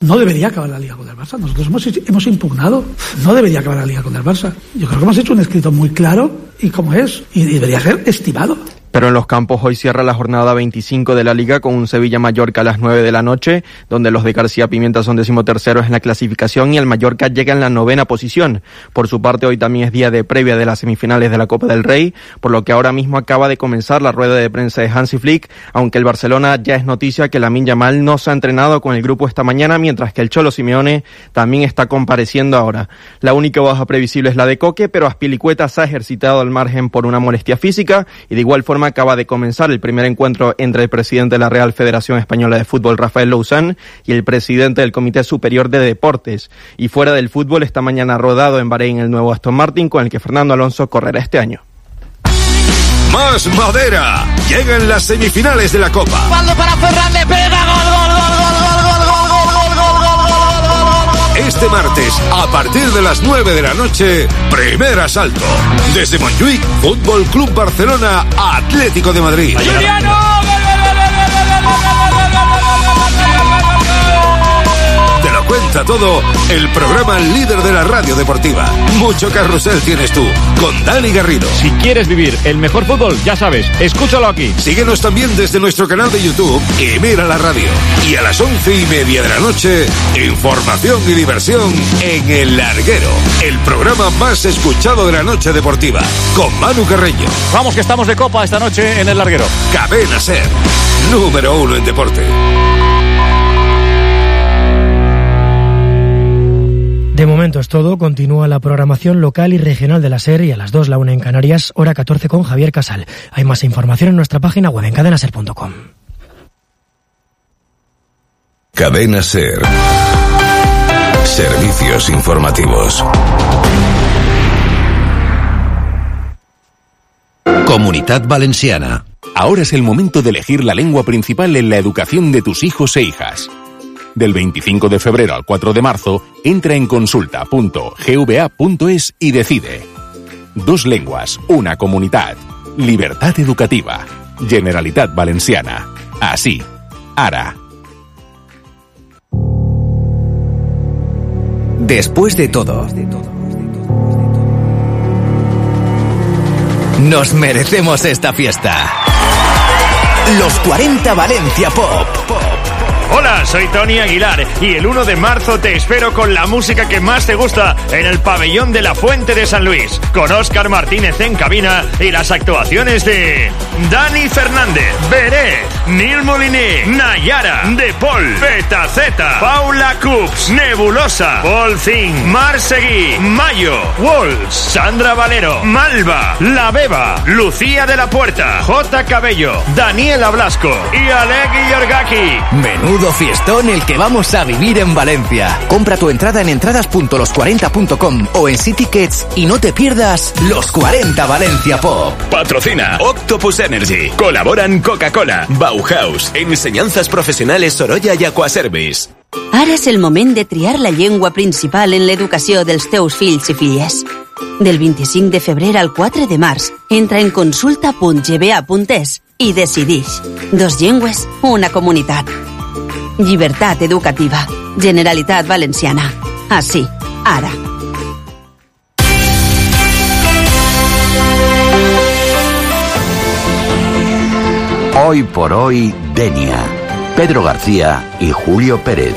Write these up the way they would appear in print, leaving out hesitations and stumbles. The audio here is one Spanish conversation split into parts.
no debería acabar la Liga con el Barça. Nosotros hemos impugnado, no debería acabar la Liga con el Barça. Yo creo que hemos hecho un escrito muy claro y como es, y debería ser estimado. Pero en los campos hoy cierra la jornada 25 de la Liga con un Sevilla-Mallorca a las 9 de la noche, donde los de García Pimienta son 13º en la clasificación y el Mallorca llega en la 9ª posición. Por su parte, hoy también es día de previa de las semifinales de la Copa del Rey, por lo que ahora mismo acaba de comenzar la rueda de prensa de Hansi Flick, aunque el Barcelona ya es noticia que Lamine Yamal no se ha entrenado con el grupo esta mañana, mientras que el Cholo Simeone también está compareciendo ahora. La única baja previsible es la de Coque, pero Azpilicueta se ha ejercitado al margen por una molestia física y de igual forma acaba de comenzar el primer encuentro entre el presidente de la Real Federación Española de Fútbol, Rafael Louzán, y el presidente del Comité Superior de Deportes. Y fuera del fútbol, esta mañana ha rodado en Bahrein el nuevo Aston Martin, con el que Fernando Alonso correrá este año. ¡Más madera! Llegan las semifinales de la Copa. Balón para Ferran, le pega, gol. Este martes, a partir de las 9 de la noche, primer asalto. Desde Montjuïc, Fútbol Club Barcelona, Atlético de Madrid. ¡Juliano! Te lo cuenta todo el programa líder de la radio deportiva. Mucho carrusel tienes tú, con Dani Garrido. Si quieres vivir el mejor fútbol, ya sabes, escúchalo aquí. Síguenos también desde nuestro canal de YouTube y mira la radio. Y a las 11:30 de la noche, información y diversión en El Larguero, el programa más escuchado de la noche deportiva, con Manu Carreño. Vamos que estamos de copa esta noche en El Larguero. Cadena SER, número 1 en deporte. De momento es todo. Continúa la programación local y regional de la SER y a las 2 la 1 en Canarias, hora 14 con Javier Casal. Hay más información en nuestra página web en cadenaser.com. Cadena SER. Servicios informativos. Comunitat Valenciana. Ahora es el momento de elegir la lengua principal en la educación de tus hijos e hijas. Del 25 de febrero al 4 de marzo, entra en consulta.gva.es y decide. 2 lenguas, una comunitat. Libertad educativa. Generalitat Valenciana. Así. Ara. Después de todo, nos merecemos esta fiesta. Los 40 Valencia Pop. Hola, soy Tony Aguilar y el 1 de marzo te espero con la música que más te gusta en el pabellón de la Fuente de San Luis, con Óscar Martínez en cabina y las actuaciones de Dani Fernández, Beret, Nil Moliner, Nayara, De Paul, Petaceta, Paula Cups, Nebulosa, Paul Zing, Mar Seguí, Mayo, Wolves, Sandra Valero, Malva, La Beba, Lucía de la Puerta, J. Cabello, Daniela Blasco y Alec Iorgaki. Menudo fiestón el que vamos a vivir en Valencia. Compra tu entrada en entradas.los40.com o en Citickets y no te pierdas Los 40 Valencia Pop. Patrocina Octopus Energy. Colaboran Coca-Cola, Bauhaus, Ensenyances Professionales Sorolla i Aquaservice. Ara és el moment de triar la llengua principal en l'educació dels teus fills i filles. Del 25 de febrer al 4 de març, entra en consulta.gva.es i decidix. 2 llengües, una comunitat. Llibertat educativa. Generalitat Valenciana. Así, ara. Hoy por hoy, Denia. Pedro García y Julio Pérez.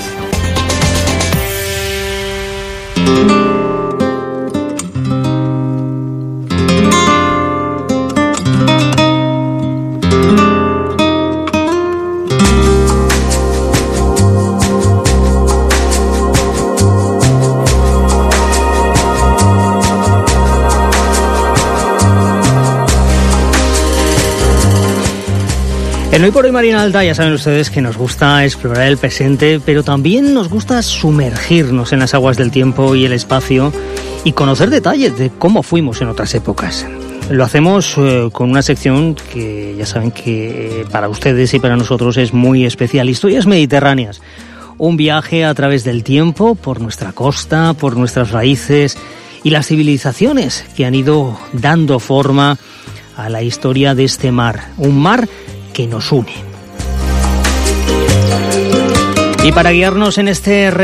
En Hoy por Hoy Marina Alta ya saben ustedes que nos gusta explorar el presente, pero también nos gusta sumergirnos en las aguas del tiempo y el espacio y conocer detalles de cómo fuimos en otras épocas. Lo hacemos con una sección que ya saben que para ustedes y para nosotros es muy especial. Historias mediterráneas. Un viaje a través del tiempo, por nuestra costa, por nuestras raíces y las civilizaciones que han ido dando forma a la historia de este mar. Un mar que nos une. Y para guiarnos en este